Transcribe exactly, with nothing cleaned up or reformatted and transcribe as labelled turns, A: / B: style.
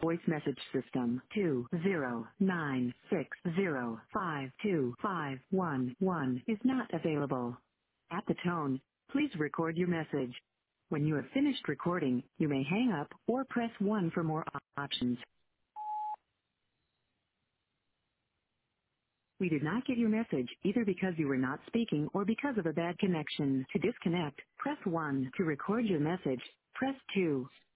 A: voice message system. two zero nine six zero five two five one one is not available. At the tone, please record your message. When you have finished recording, you may hang up or press one for more op- options. We did not get your message either because you were not speaking or because of a bad connection. To disconnect, press one. To record your message, press two.